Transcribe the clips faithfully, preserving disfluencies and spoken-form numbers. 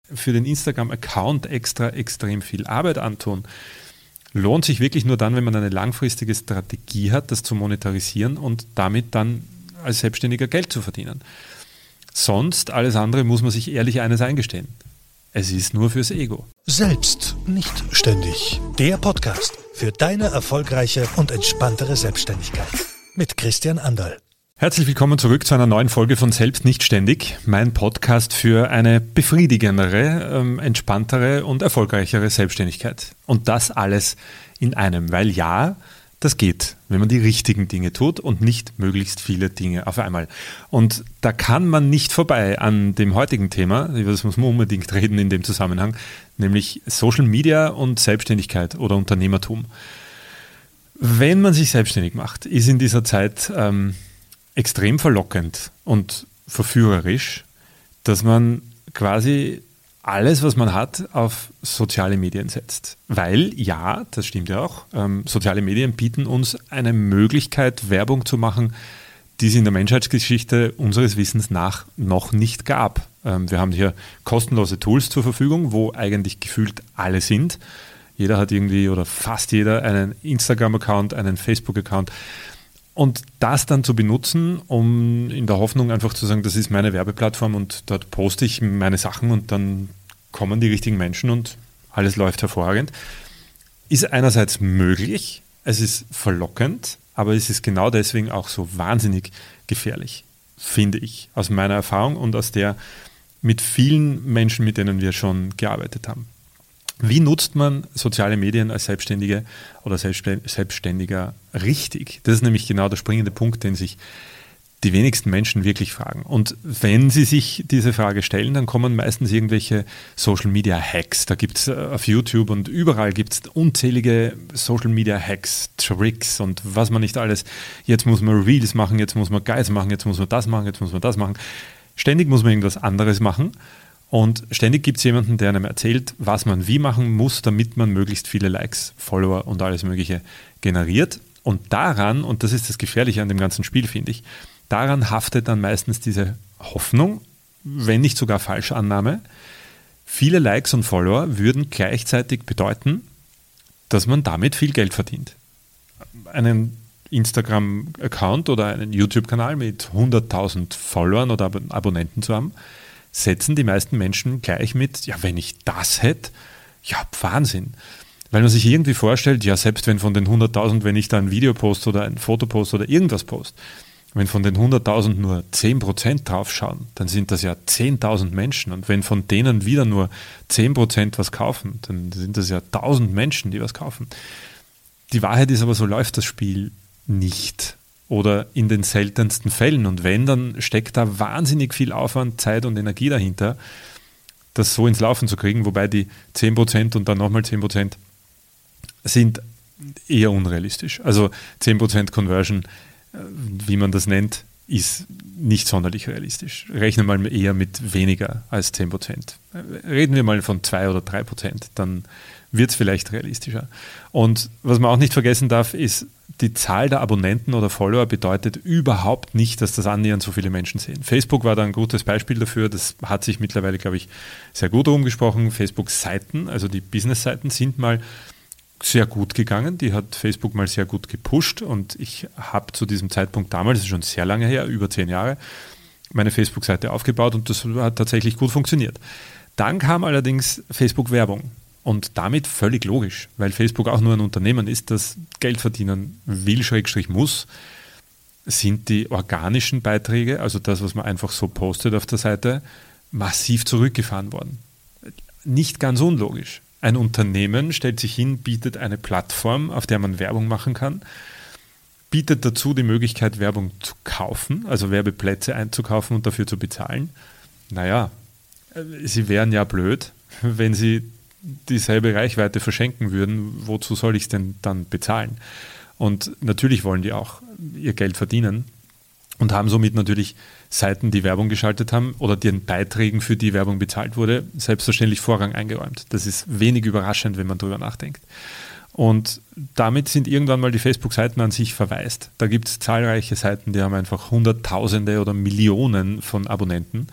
für den Instagram-Account extra extrem viel Arbeit antun, lohnt sich wirklich nur dann, wenn man eine langfristige Strategie hat, das zu monetarisieren und damit dann als Selbstständiger Geld zu verdienen. Sonst, alles andere, muss man sich ehrlich eines eingestehen. Es ist nur fürs Ego. Selbst nicht ständig. Der Podcast für deine erfolgreiche und entspanntere Selbstständigkeit. Mit Christian Anderl. Herzlich willkommen zurück zu einer neuen Folge von Selbst nicht ständig. Mein Podcast für eine befriedigendere, ähm, entspanntere und erfolgreichere Selbstständigkeit. Und das alles in einem. Weil ja, das geht, wenn man die richtigen Dinge tut und nicht möglichst viele Dinge auf einmal. Und da kann man nicht vorbei an dem heutigen Thema, über das muss man unbedingt reden in dem Zusammenhang, nämlich Social Media und Selbstständigkeit oder Unternehmertum. Wenn man sich selbstständig macht, ist in dieser Zeit ähm, extrem verlockend und verführerisch, dass man quasi alles, was man hat, auf soziale Medien setzt. Weil, ja, das stimmt ja auch, ähm, soziale Medien bieten uns eine Möglichkeit, Werbung zu machen, die es in der Menschheitsgeschichte unseres Wissens nach noch nicht gab. Ähm, wir haben hier kostenlose Tools zur Verfügung, wo eigentlich gefühlt alle sind. Jeder hat irgendwie oder fast jeder einen Instagram-Account, einen Facebook-Account. Und das dann zu benutzen, um in der Hoffnung einfach zu sagen, das ist meine Werbeplattform und dort poste ich meine Sachen und dann kommen die richtigen Menschen und alles läuft hervorragend, ist einerseits möglich, es ist verlockend, aber es ist genau deswegen auch so wahnsinnig gefährlich, finde ich, aus meiner Erfahrung und aus der mit vielen Menschen, mit denen wir schon gearbeitet haben. Wie nutzt man soziale Medien als Selbstständige oder Selbstständiger richtig? Das ist nämlich genau der springende Punkt, den sich die wenigsten Menschen wirklich fragen. Und wenn sie sich diese Frage stellen, dann kommen meistens irgendwelche Social-Media-Hacks. Da gibt es auf YouTube und überall gibt es unzählige Social-Media-Hacks, Tricks und was man nicht alles. Jetzt muss man Reels machen, jetzt muss man Guides machen, jetzt muss man das machen, jetzt muss man das machen. Ständig muss man irgendwas anderes machen. Und ständig gibt es jemanden, der einem erzählt, was man wie machen muss, damit man möglichst viele Likes, Follower und alles Mögliche generiert. Und daran, und das ist das Gefährliche an dem ganzen Spiel, finde ich, daran haftet dann meistens diese Hoffnung, wenn nicht sogar Falschannahme, viele Likes und Follower würden gleichzeitig bedeuten, dass man damit viel Geld verdient. Einen Instagram-Account oder einen YouTube-Kanal mit hunderttausend Followern oder Ab- Abonnenten zu haben, setzen die meisten Menschen gleich mit, ja, wenn ich das hätte, ja, Wahnsinn. Weil man sich irgendwie vorstellt, ja, selbst wenn von den hunderttausend, wenn ich da ein Video poste oder ein Foto poste oder irgendwas poste, wenn von den hunderttausend nur zehn Prozent draufschauen, dann sind das ja zehntausend Menschen. Und wenn von denen wieder nur zehn Prozent was kaufen, dann sind das ja tausend Menschen, die was kaufen. Die Wahrheit ist aber, so läuft das Spiel nicht. Oder in den seltensten Fällen. Und wenn, dann steckt da wahnsinnig viel Aufwand, Zeit und Energie dahinter, das so ins Laufen zu kriegen, wobei die zehn Prozent und dann nochmal zehn Prozent sind eher unrealistisch. Also zehn Prozent Conversion, wie man das nennt, ist nicht sonderlich realistisch. Rechnen wir mal eher mit weniger als zehn Prozent. Reden wir mal von zwei oder drei Prozent, dann wird es vielleicht realistischer. Und was man auch nicht vergessen darf, ist, die Zahl der Abonnenten oder Follower bedeutet überhaupt nicht, dass das annähernd so viele Menschen sehen. Facebook war da ein gutes Beispiel dafür. Das hat sich mittlerweile, glaube ich, sehr gut rumgesprochen. Facebook-Seiten, also die Business-Seiten, sind mal sehr gut gegangen. Die hat Facebook mal sehr gut gepusht. Und ich habe zu diesem Zeitpunkt damals, das ist schon sehr lange her, über zehn Jahre, meine Facebook-Seite aufgebaut und das hat tatsächlich gut funktioniert. Dann kam allerdings Facebook-Werbung. Und damit völlig logisch, weil Facebook auch nur ein Unternehmen ist, das Geld verdienen will, Schrägstrich muss, sind die organischen Beiträge, also das, was man einfach so postet auf der Seite, massiv zurückgefahren worden. Nicht ganz unlogisch. Ein Unternehmen stellt sich hin, bietet eine Plattform, auf der man Werbung machen kann, bietet dazu die Möglichkeit, Werbung zu kaufen, also Werbeplätze einzukaufen und dafür zu bezahlen. Naja, sie wären ja blöd, wenn sie dieselbe Reichweite verschenken würden, wozu soll ich es denn dann bezahlen? Und natürlich wollen die auch ihr Geld verdienen und haben somit natürlich Seiten, die Werbung geschaltet haben oder deren Beiträgen, für die Werbung bezahlt wurde, selbstverständlich Vorrang eingeräumt. Das ist wenig überraschend, wenn man darüber nachdenkt. Und damit sind irgendwann mal die Facebook-Seiten an sich verwaist. Da gibt es zahlreiche Seiten, die haben einfach Hunderttausende oder Millionen von Abonnenten.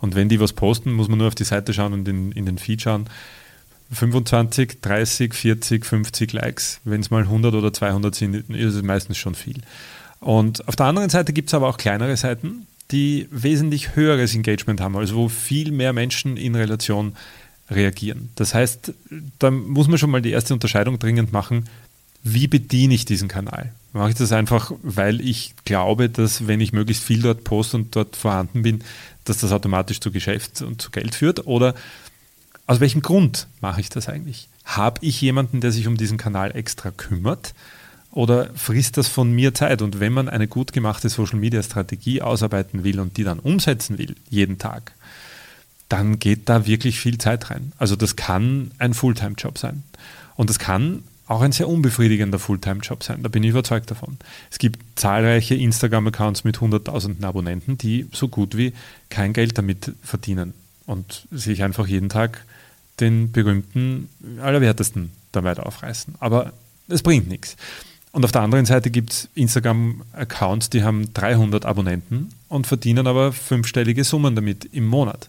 Und wenn die was posten, muss man nur auf die Seite schauen und in, in den Feed schauen. fünfundzwanzig, dreißig, vierzig, fünfzig Likes. Wenn es mal hundert oder zweihundert sind, ist es meistens schon viel. Und auf der anderen Seite gibt es aber auch kleinere Seiten, die wesentlich höheres Engagement haben, also wo viel mehr Menschen in Relation reagieren. Das heißt, da muss man schon mal die erste Unterscheidung dringend machen, wie bediene ich diesen Kanal? Mache ich das einfach, weil ich glaube, dass wenn ich möglichst viel dort poste und dort vorhanden bin, dass das automatisch zu Geschäft und zu Geld führt? Oder aus welchem Grund mache ich das eigentlich? Habe ich jemanden, der sich um diesen Kanal extra kümmert? Oder frisst das von mir Zeit? Und wenn man eine gut gemachte Social-Media-Strategie ausarbeiten will und die dann umsetzen will, jeden Tag, dann geht da wirklich viel Zeit rein. Also das kann ein Fulltime-Job sein. Und das kann auch ein sehr unbefriedigender Fulltime-Job sein. Da bin ich überzeugt davon. Es gibt zahlreiche Instagram-Accounts mit hunderttausenden Abonnenten, die so gut wie kein Geld damit verdienen und sich einfach jeden Tag den berühmten, allerwertesten dabei aufreißen. Aber es bringt nichts. Und auf der anderen Seite gibt es Instagram-Accounts, die haben dreihundert Abonnenten und verdienen aber fünfstellige Summen damit im Monat.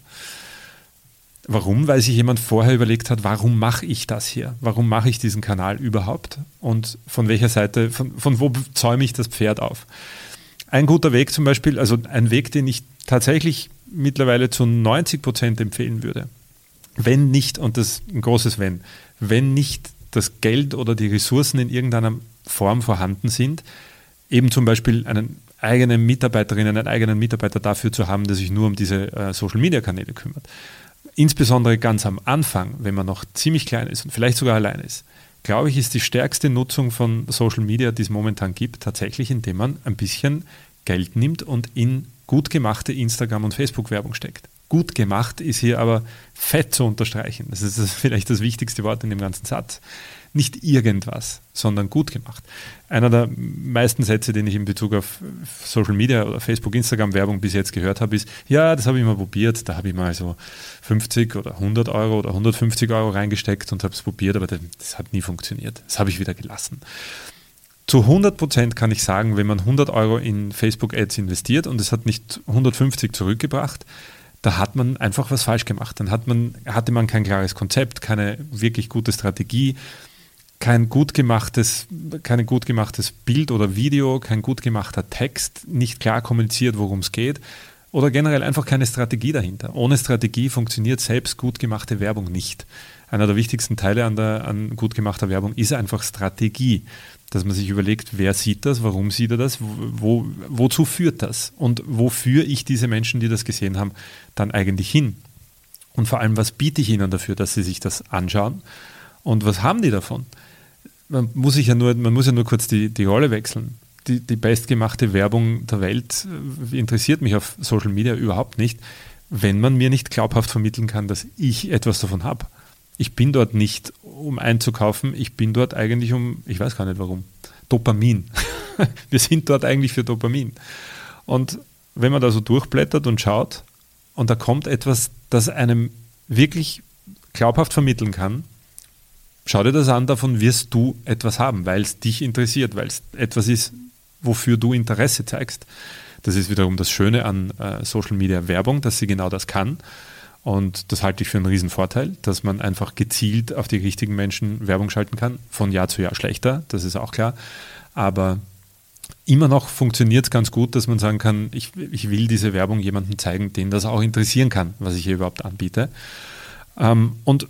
Warum? Weil sich jemand vorher überlegt hat, warum mache ich das hier? Warum mache ich diesen Kanal überhaupt? Und von welcher Seite, von, von wo zäume ich das Pferd auf? Ein guter Weg zum Beispiel, also ein Weg, den ich tatsächlich mittlerweile zu neunzig Prozent empfehlen würde. Wenn nicht, und das ist ein großes Wenn, wenn nicht das Geld oder die Ressourcen in irgendeiner Form vorhanden sind, eben zum Beispiel einen eigenen Mitarbeiterin, einen eigenen Mitarbeiter dafür zu haben, der sich nur um diese äh, Social-Media-Kanäle kümmert. Insbesondere ganz am Anfang, wenn man noch ziemlich klein ist und vielleicht sogar allein ist, glaube ich, ist die stärkste Nutzung von Social Media, die es momentan gibt, tatsächlich, indem man ein bisschen Geld nimmt und in gut gemachte Instagram- und Facebook-Werbung steckt. Gut gemacht ist hier aber fett zu unterstreichen. Das ist das vielleicht das wichtigste Wort in dem ganzen Satz. Nicht irgendwas, sondern gut gemacht. Einer der meisten Sätze, den ich in Bezug auf Social Media oder Facebook, Instagram Werbung bis jetzt gehört habe, ist, ja, das habe ich mal probiert, da habe ich mal so fünfzig oder hundert Euro oder hundertfünfzig Euro reingesteckt und habe es probiert, aber das hat nie funktioniert. Das habe ich wieder gelassen. Zu hundert Prozent kann ich sagen, wenn man hundert Euro in Facebook-Ads investiert und es hat nicht hundertfünfzig zurückgebracht, da hat man einfach was falsch gemacht. Dann hat man, hatte man kein klares Konzept, keine wirklich gute Strategie, kein gut gemachtes, kein gut gemachtes Bild oder Video, kein gut gemachter Text, nicht klar kommuniziert, worum es geht oder generell einfach keine Strategie dahinter. Ohne Strategie funktioniert selbst gut gemachte Werbung nicht. Einer der wichtigsten Teile an, der, an gut gemachter Werbung ist einfach Strategie, dass man sich überlegt, wer sieht das, warum sieht er das, wo, wozu führt das und wo führe ich diese Menschen, die das gesehen haben, dann eigentlich hin? Und vor allem, was biete ich ihnen dafür, dass sie sich das anschauen und was haben die davon? Man muss, sich ja nur, man muss ja nur kurz die, die Rolle wechseln. Die, die bestgemachte Werbung der Welt interessiert mich auf Social Media überhaupt nicht, wenn man mir nicht glaubhaft vermitteln kann, dass ich etwas davon habe. Ich bin dort nicht, um einzukaufen, ich bin dort eigentlich um, ich weiß gar nicht warum, Dopamin. Wir sind dort eigentlich für Dopamin. Und wenn man da so durchblättert und schaut und da kommt etwas, das einem wirklich glaubhaft vermitteln kann, schau dir das an, davon wirst du etwas haben, weil es dich interessiert, weil es etwas ist, wofür du Interesse zeigst. Das ist wiederum das Schöne an äh, Social Media Werbung, dass sie genau das kann. Und das halte ich für einen riesen Vorteil, dass man einfach gezielt auf die richtigen Menschen Werbung schalten kann. Von Jahr zu Jahr schlechter, das ist auch klar. Aber immer noch funktioniert es ganz gut, dass man sagen kann, ich, ich will diese Werbung jemandem zeigen, den das auch interessieren kann, was ich hier überhaupt anbiete. Ähm, und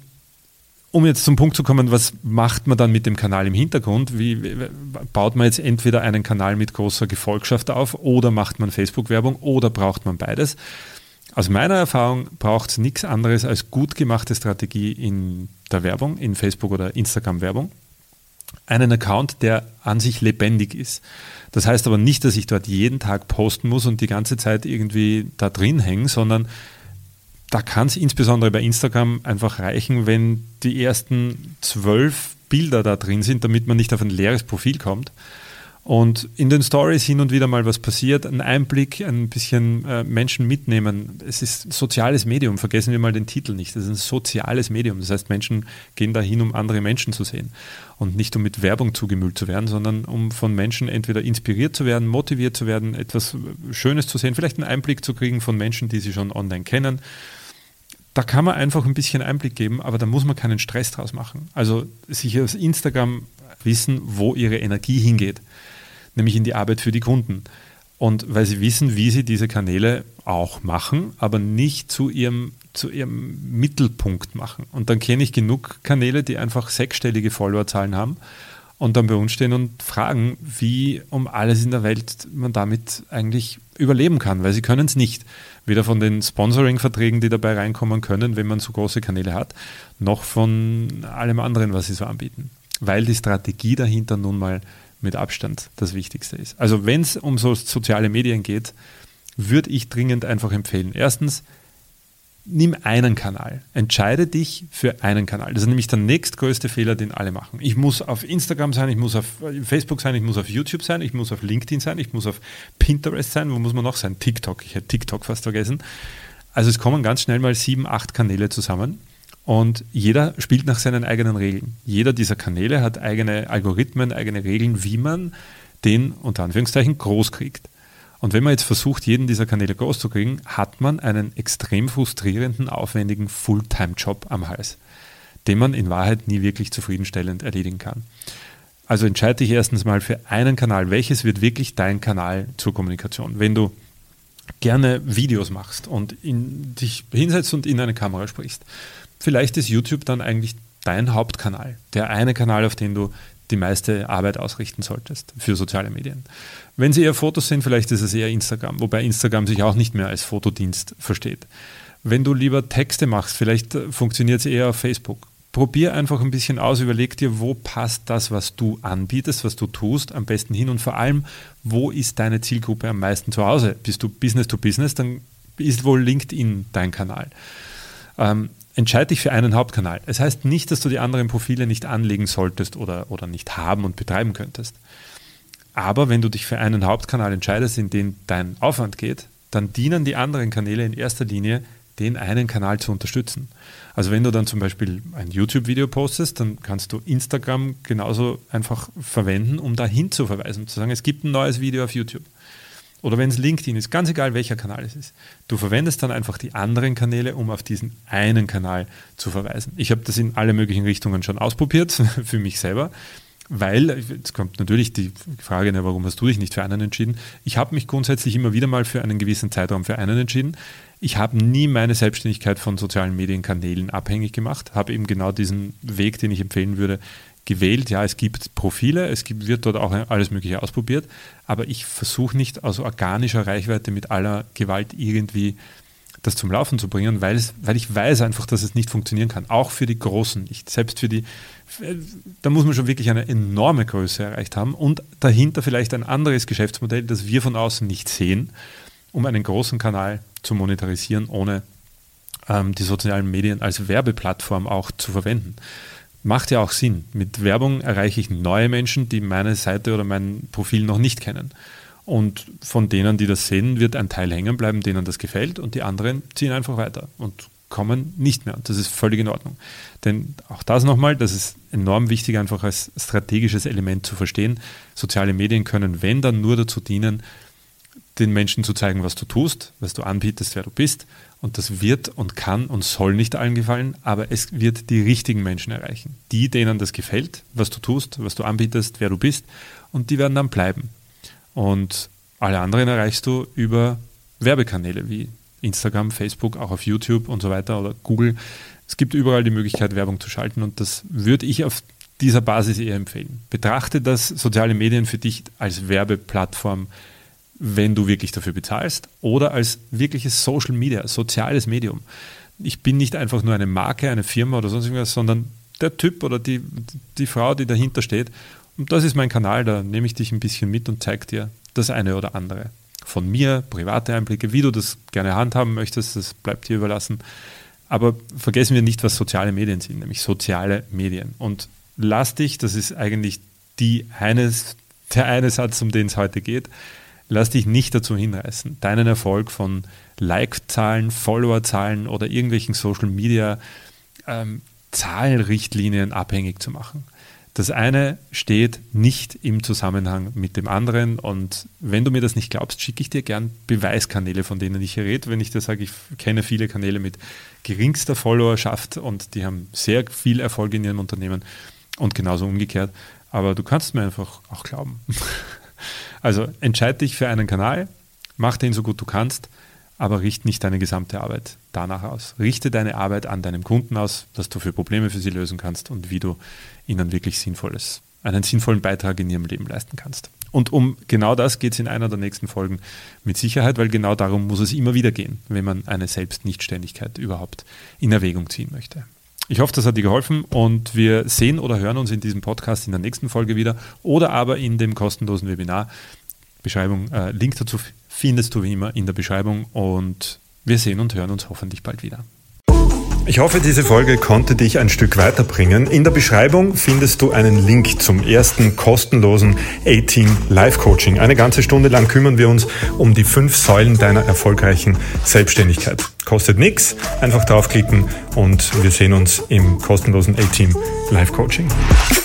um jetzt zum Punkt zu kommen, was macht man dann mit dem Kanal im Hintergrund? Wie, wie baut man jetzt entweder einen Kanal mit großer Gefolgschaft auf oder macht man Facebook-Werbung oder braucht man beides? Aus meiner Erfahrung braucht es nichts anderes als gut gemachte Strategie in der Werbung, in Facebook- oder Instagram-Werbung. Einen Account, der an sich lebendig ist. Das heißt aber nicht, dass ich dort jeden Tag posten muss und die ganze Zeit irgendwie da drin hängen, sondern da kann es insbesondere bei Instagram einfach reichen, wenn die ersten zwölf Bilder da drin sind, damit man nicht auf ein leeres Profil kommt. Und in den Stories hin und wieder mal was passiert, ein Einblick, ein bisschen äh, Menschen mitnehmen. Es ist ein soziales Medium, vergessen wir mal den Titel nicht. Es ist ein soziales Medium. Das heißt, Menschen gehen dahin, um andere Menschen zu sehen und nicht um mit Werbung zugemüllt zu werden, sondern um von Menschen entweder inspiriert zu werden, motiviert zu werden, etwas Schönes zu sehen, vielleicht einen Einblick zu kriegen von Menschen, die sie schon online kennen. Da kann man einfach ein bisschen Einblick geben, aber da muss man keinen Stress draus machen. Also sich auf Instagram wissen, wo ihre Energie hingeht, nämlich in die Arbeit für die Kunden. Und weil sie wissen, wie sie diese Kanäle auch machen, aber nicht zu ihrem, zu ihrem Mittelpunkt machen. Und dann kenne ich genug Kanäle, die einfach sechsstellige Followerzahlen haben und dann bei uns stehen und fragen, wie um alles in der Welt man damit eigentlich überleben kann, weil sie können es nicht. Weder von den Sponsoring-Verträgen, die dabei reinkommen können, wenn man so große Kanäle hat, noch von allem anderen, was sie so anbieten. Weil die Strategie dahinter nun mal mit Abstand das Wichtigste ist. Also wenn es um so soziale Medien geht, würde ich dringend einfach empfehlen. Erstens, nimm einen Kanal. Entscheide dich für einen Kanal. Das ist nämlich der nächstgrößte Fehler, den alle machen. Ich muss auf Instagram sein, ich muss auf Facebook sein, ich muss auf YouTube sein, ich muss auf LinkedIn sein, ich muss auf Pinterest sein. Wo muss man noch sein? TikTok. Ich hätte TikTok fast vergessen. Also es kommen ganz schnell mal sieben, acht Kanäle zusammen. Und jeder spielt nach seinen eigenen Regeln. Jeder dieser Kanäle hat eigene Algorithmen, eigene Regeln, wie man den, unter Anführungszeichen, groß kriegt. Und wenn man jetzt versucht, jeden dieser Kanäle groß zu kriegen, hat man einen extrem frustrierenden, aufwendigen Fulltime-Job am Hals, den man in Wahrheit nie wirklich zufriedenstellend erledigen kann. Also entscheide dich erstens mal für einen Kanal. Welches wird wirklich dein Kanal zur Kommunikation? Wenn du gerne Videos machst und in, dich hinsetzt und in eine Kamera sprichst, vielleicht ist YouTube dann eigentlich dein Hauptkanal, der eine Kanal, auf den du die meiste Arbeit ausrichten solltest für soziale Medien. Wenn sie eher Fotos sind, vielleicht ist es eher Instagram, wobei Instagram sich auch nicht mehr als Fotodienst versteht. Wenn du lieber Texte machst, vielleicht funktioniert es eher auf Facebook. Probier einfach ein bisschen aus, überleg dir, wo passt das, was du anbietest, was du tust, am besten hin und vor allem, wo ist deine Zielgruppe am meisten zu Hause? Bist du Business to Business, dann ist wohl LinkedIn dein Kanal. Ähm, Entscheide dich für einen Hauptkanal. Es heißt nicht, dass du die anderen Profile nicht anlegen solltest oder, oder nicht haben und betreiben könntest. Aber wenn du dich für einen Hauptkanal entscheidest, in den dein Aufwand geht, dann dienen die anderen Kanäle in erster Linie, den einen Kanal zu unterstützen. Also wenn du dann zum Beispiel ein YouTube-Video postest, dann kannst du Instagram genauso einfach verwenden, um dahin zu verweisen, zu sagen, es gibt ein neues Video auf YouTube. Oder wenn es LinkedIn ist, ganz egal welcher Kanal es ist. Du verwendest dann einfach die anderen Kanäle, um auf diesen einen Kanal zu verweisen. Ich habe das in alle möglichen Richtungen schon ausprobiert, für mich selber, weil, jetzt kommt natürlich die Frage, ne, warum hast du dich nicht für einen entschieden? Ich habe mich grundsätzlich immer wieder mal für einen gewissen Zeitraum für einen entschieden. Ich habe nie meine Selbstständigkeit von sozialen Medienkanälen abhängig gemacht, habe eben genau diesen Weg, den ich empfehlen würde, gewählt. Ja, es gibt Profile, es gibt, wird dort auch alles Mögliche ausprobiert, aber ich versuche nicht aus organischer Reichweite mit aller Gewalt irgendwie das zum Laufen zu bringen, weil, es, weil ich weiß einfach, dass es nicht funktionieren kann. Auch für die Großen nicht. Selbst für die, da muss man schon wirklich eine enorme Größe erreicht haben und dahinter vielleicht ein anderes Geschäftsmodell, das wir von außen nicht sehen, um einen großen Kanal zu monetarisieren, ohne ähm, die sozialen Medien als Werbeplattform auch zu verwenden. Macht ja auch Sinn. Mit Werbung erreiche ich neue Menschen, die meine Seite oder mein Profil noch nicht kennen. Und von denen, die das sehen, wird ein Teil hängen bleiben, denen das gefällt, und die anderen ziehen einfach weiter und kommen nicht mehr. Und das ist völlig in Ordnung. Denn auch das nochmal, das ist enorm wichtig, einfach als strategisches Element zu verstehen. Soziale Medien können, wenn dann, nur dazu dienen, den Menschen zu zeigen, was du tust, was du anbietest, wer du bist. Und das wird und kann und soll nicht allen gefallen, aber es wird die richtigen Menschen erreichen. Die, denen das gefällt, was du tust, was du anbietest, wer du bist, und die werden dann bleiben. Und alle anderen erreichst du über Werbekanäle wie Instagram, Facebook, auch auf YouTube und so weiter oder Google. Es gibt überall die Möglichkeit, Werbung zu schalten, und das würde ich auf dieser Basis eher empfehlen. Betrachte das soziale Medien für dich als Werbeplattform, wenn du wirklich dafür bezahlst, oder als wirkliches Social Media, soziales Medium. Ich bin nicht einfach nur eine Marke, eine Firma oder sonst irgendwas, sondern der Typ oder die, die Frau, die dahinter steht. Und das ist mein Kanal, da nehme ich dich ein bisschen mit und zeige dir das eine oder andere. Von mir, private Einblicke, wie du das gerne handhaben möchtest, das bleibt dir überlassen. Aber vergessen wir nicht, was soziale Medien sind, nämlich soziale Medien. Und lass dich, das ist eigentlich die eines der eine Satz, um den es heute geht. Lass dich nicht dazu hinreißen, deinen Erfolg von Like-Zahlen, Follower-Zahlen oder irgendwelchen Social-Media ähm, Zahlenrichtlinien abhängig zu machen. Das eine steht nicht im Zusammenhang mit dem anderen und wenn du mir das nicht glaubst, schicke ich dir gern Beweiskanäle, von denen ich hier rede. Wenn ich dir sage, ich kenne viele Kanäle mit geringster Followerschaft und die haben sehr viel Erfolg in ihrem Unternehmen und genauso umgekehrt. Aber du kannst mir einfach auch glauben. Also entscheide dich für einen Kanal, mach den so gut du kannst, aber richte nicht deine gesamte Arbeit danach aus. Richte deine Arbeit an deinem Kunden aus, was du für Probleme für sie lösen kannst und wie du ihnen wirklich sinnvolles, einen sinnvollen Beitrag in ihrem Leben leisten kannst. Und um genau das geht es in einer der nächsten Folgen mit Sicherheit, weil genau darum muss es immer wieder gehen, wenn man eine Selbstnichtständigkeit überhaupt in Erwägung ziehen möchte. Ich hoffe, das hat dir geholfen und wir sehen oder hören uns in diesem Podcast in der nächsten Folge wieder oder aber in dem kostenlosen Webinar. Beschreibung, äh, Link dazu findest du wie immer in der Beschreibung und wir sehen und hören uns hoffentlich bald wieder. Ich hoffe, diese Folge konnte dich ein Stück weiterbringen. In der Beschreibung findest du einen Link zum ersten kostenlosen A-Team Live-Coaching. Eine ganze Stunde lang kümmern wir uns um die fünf Säulen deiner erfolgreichen Selbstständigkeit. Kostet nichts, einfach draufklicken und wir sehen uns im kostenlosen A-Team Live-Coaching.